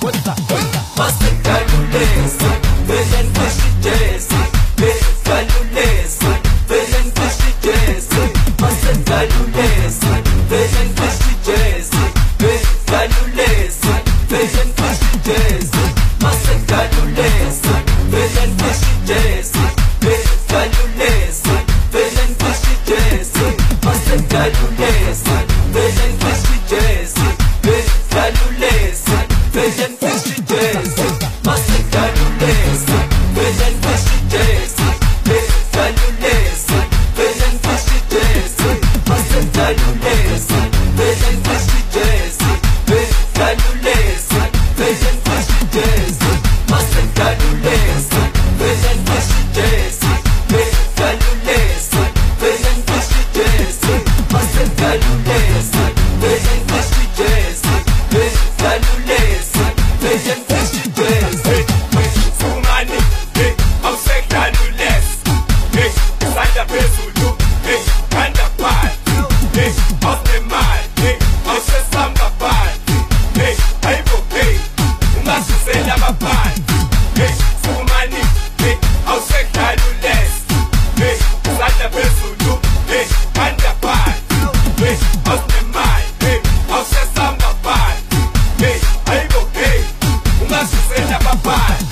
Masekalulesi, velen kashijesi, kalulesi, velen kashijesi, masekalulesi, velen kashijesi, kalulesi, velen kashijesi, masekalulesi, velen kashijesi, kalulesi, velen kashijesi, masekalulesi, velen kashijesi, kalulesi, velen kashijesi, masekalulesi, velen kashijesi, kalulesi, velen kashijesi, masekalulesi, velen kashijesi, kalulesi, velen kashijesi, masekalulesi, velen kashijesi, kalulesi, velen kashijesi, masekalulesi, velen kashijesi, kalulesi, velen kashijesi. Sumani, awusekhalulesi, isandla phezulu, khanda phansi, awunemali, awusesamba phansi, hayibo ungasizela abaphansi. Sumani, awusekhalulesi, isandla phezulu, khanda phansi, awunemali, awusesamba phansi, hayibo ungasizela abaphansi.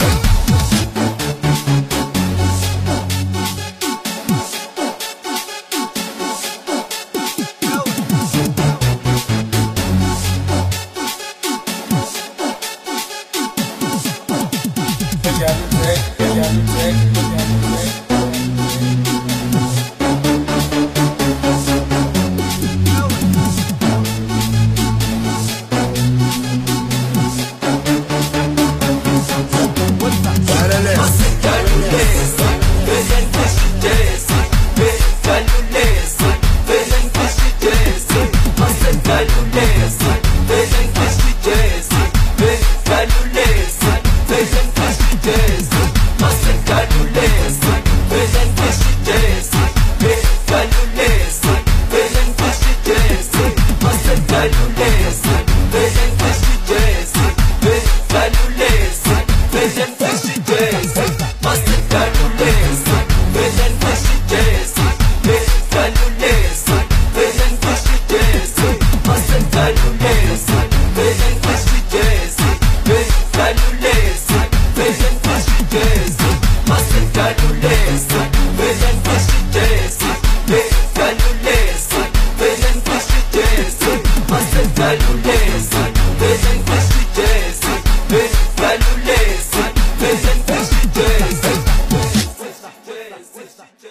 Check,